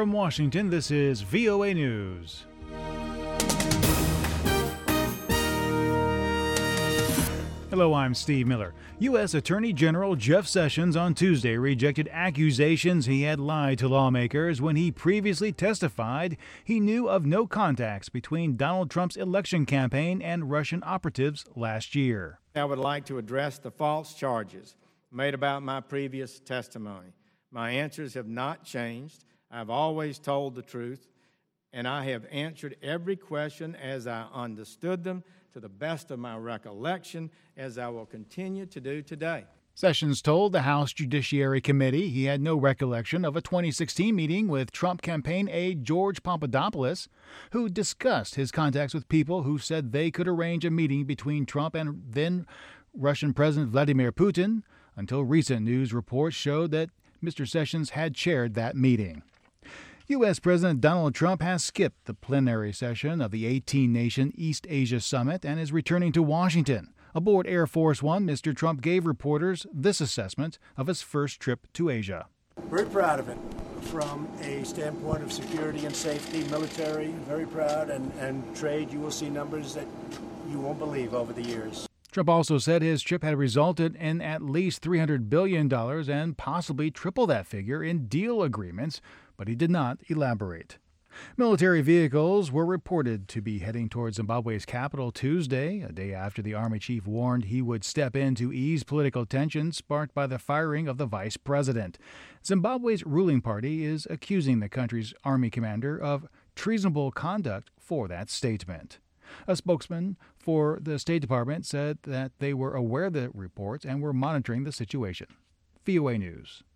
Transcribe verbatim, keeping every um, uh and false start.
From Washington, this is V O A News. Hello, I'm Steve Miller. U S Attorney General Jeff Sessions on Tuesday rejected accusations he had lied to lawmakers when he previously testified he knew of no contacts between Donald Trump's election campaign and Russian operatives last year. I would like to address the false charges made about my previous testimony. My answers have not changed. I've always told the truth, and I have answered every question as I understood them to the best of my recollection, as I will continue to do today. Sessions told the House Judiciary Committee he had no recollection of a twenty sixteen meeting with Trump campaign aide George Papadopoulos, who discussed his contacts with people who said they could arrange a meeting between Trump and then Russian President Vladimir Putin, until recent news reports showed that Mister Sessions had chaired that meeting. U S. President Donald Trump has skipped the plenary session of the eighteen-nation East Asia Summit and is returning to Washington. Aboard Air Force One, Mister Trump gave reporters this assessment of his first trip to Asia. Very proud of it. From a standpoint of security and safety, military, very proud, and, and trade, you will see numbers that you won't believe over the years. Trump also said his trip had resulted in at least three hundred billion dollars and possibly triple that figure in deal agreements, but he did not elaborate. Military vehicles were reported to be heading toward Zimbabwe's capital Tuesday, a day after the Army chief warned he would step in to ease political tensions sparked by the firing of the vice president. Zimbabwe's ruling party is accusing the country's Army commander of treasonable conduct for that statement. A spokesman for the State Department said that they were aware of the reports and were monitoring the situation. V O A News.